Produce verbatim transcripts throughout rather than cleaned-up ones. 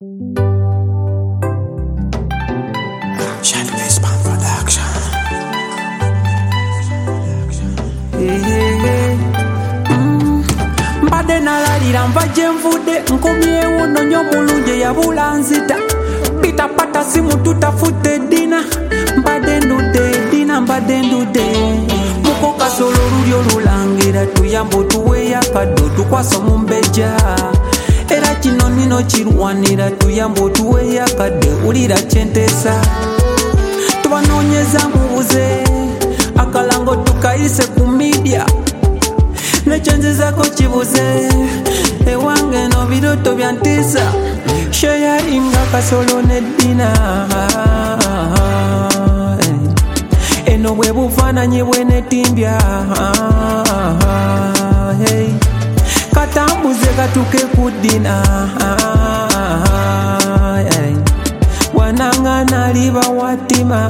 Mbadde nalalira nva gye nvudde nkomyewo nonyo mulungi yabula nzita pita pata simu tutafute dina mbadde ndudde dina mbadde ndudde muko kasolo luli olulangira tuyamba otuweeyo akaddo tukwasa omumbejja era kino nino kirwanira tuyamba otuweeyo akadde wulira kyenteesa tubanoonyeza mubuze akalango tukayise ku media nekyenzezako kibuze ewange no biroto byantiisa sharinga kasolo neddina eno bwe bufaananyi bwenetimbya katambuze katuke ku ddina wananga naliba watima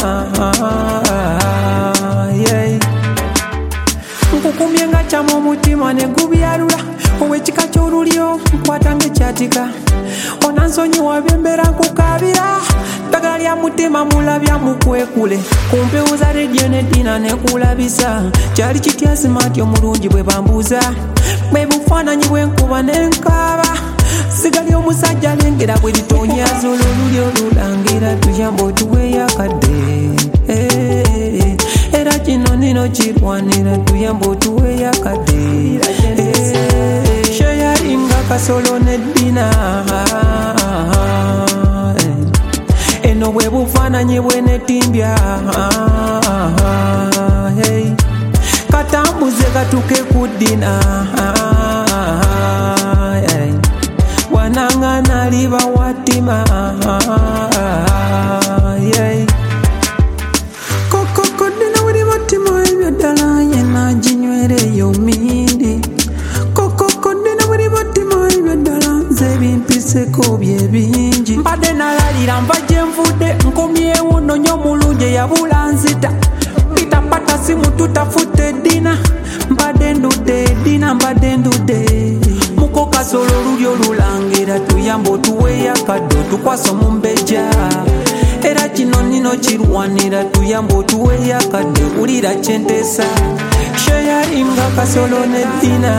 nkukumye nga kyama omutima ne gubyalula ow'ekika ky'olulyo nkwata ng'ekyatika onansonyiwa byembeera nkukabira ddagala lya mutima mulabya mukwekule ku mpewo za rediyo neddina nekulabisa kyali kitya simaati omulungi bwe bambuuza bwe bufaananyi bwenkuba nenkaaba sigali omusajja lengera bwe litonyaza olwolulyo olulangira tuyamba otuweeyo akadde era kino nino kirwanira tuyamba otuweeyo akadde sharinga kasolo neddina eno bwe bufaananyi bwenetimbya katambuze katuke ku ddina wananga naliba watima kokoko ddina buli batima ebyo ddala yena ginywereyo mindi kokoko ddina buli batima ebyo ddala nze bimpiseko bye bingi mbadde nalalira nva gye nvudde nkomyewo nonyo mulungi yabula nzita pita pata simu tutafute ddina mbadde ndudde ddina mbadde ndudde muko kasolo luli olulangira tuyamba otuweeyo akaddo tukwasa omumbejja era kino nino kirwanira tuyamba otuweeyo akadde wulira kyenteesa sharinga kasolo neddina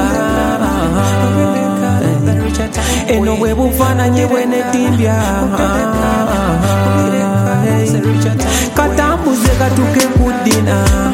eno bwe bufaananyi bwenetimbya katambuze katuke ku ddina